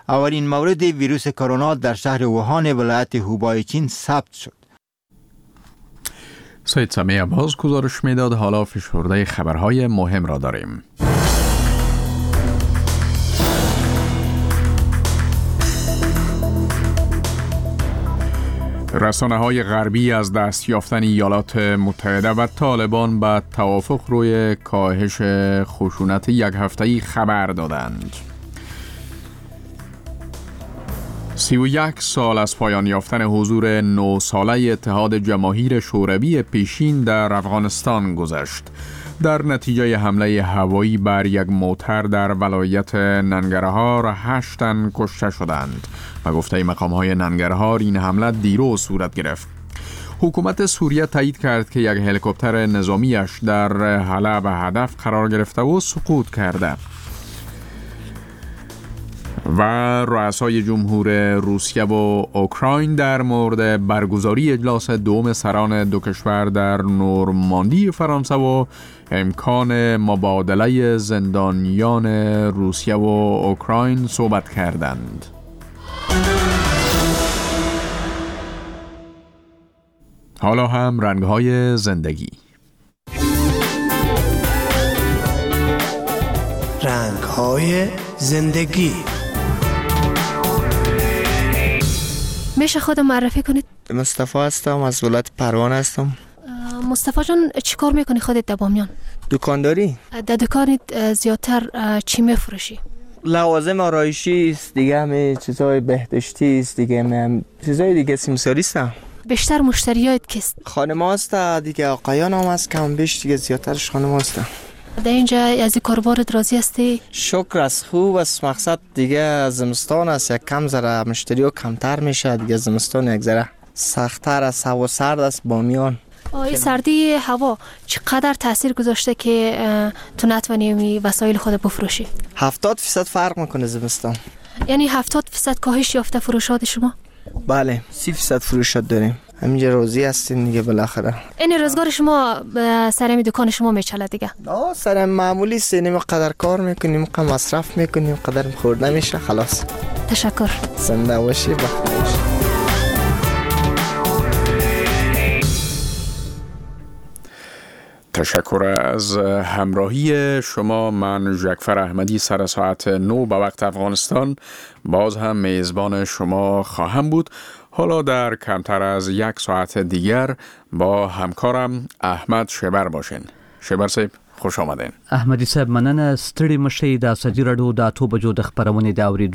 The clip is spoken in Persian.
اولین مورد ویروس کرونا در شهر ووهان ولایت هوبای چین ثبت شد. سید سمیع عباس گزارش میداد. حالا فشرده خبرهای مهم را داریم. رسانه‌های غربی از دست یافتن ایالات متحده و طالبان به توافق روی کاهش خشونت یک هفته‌ای خبر دادند. 31 سال از پایان یافتن حضور 9 ساله اتحاد جماهیر شوروی پیشین در افغانستان گذشت. در نتیجه حمله هوایی بر یک موتر در ولایت ننگرهار 8 تن کشته شدند. و گفته مقام‌های ننگرهار این حمله دیروز صورت گرفت. حکومت سوریه تایید کرد که یک هلیکوپتر نظامیش در حلب هدف قرار گرفته و سقوط کرده. و رؤسای جمهور روسیه و اوکراین در مورد برگزاری اجلاس دوم سران دو کشور در نورماندی فرانسه و امکان مبادله زندانیان روسیه و اوکراین صحبت کردند. حالا هم رنگ‌های زندگی. رنگ‌های زندگی. میشه خودم معرفی کنید؟ مصطفی هستم، از ولایت پروان هستم. مصطفی جان چی کار میکنی خودت در بامیان؟ دکانداری. در دکانت زیادتر چی میفروشی؟ لوازم آرایشی است دیگه، همه چیزای بهداشتی است دیگه، هم چیزای دیگه سیمساری است. بیشتر مشتریات کیست؟ خانم هست دیگه، آقایان هم هست، کم بیش دیگه زیادترش خانم هست. در اینجا از این کاربارت راضی هستی؟ شکر است، خوب است. مقصد دیگه زمستان است، یک کم ذره مشتری ها کمتر میشه دیگه. زمستان یک ذره سخت‌تر است، هوا سرد است بامیان. این سردی هوا چقدر تاثیر گذاشته که تو نتونی وسایل خود بفروشی؟ 70% فرق میکنه زمستان. یعنی 70% کاهش یافته فروشات شما؟ بله، 30% فروشات داریم. همینجا راضی هستین دیگه بالاخره. این روزگار شما سر دکان شما میچله دیگه؟ نه، سر معمولی است، نیم قدر کار میکنیم، قدر مصرف میکنیم، قدر خورد نمیشه، خلاص. تشکر. زنده باشی، بخیر باشی. تشکر از همراهی شما. من جعفر احمدی سر ساعت 9 به وقت افغانستان باز هم میزبان شما خواهم بود. حالا در کمتر از 1 ساعت دیگر با همکارم احمد شبر باشین. شبر صاحب خوش آمدین. احمدی صاحب مننه. ستړي مشي د ازادي راډیو د 8 بجو د خبرونې د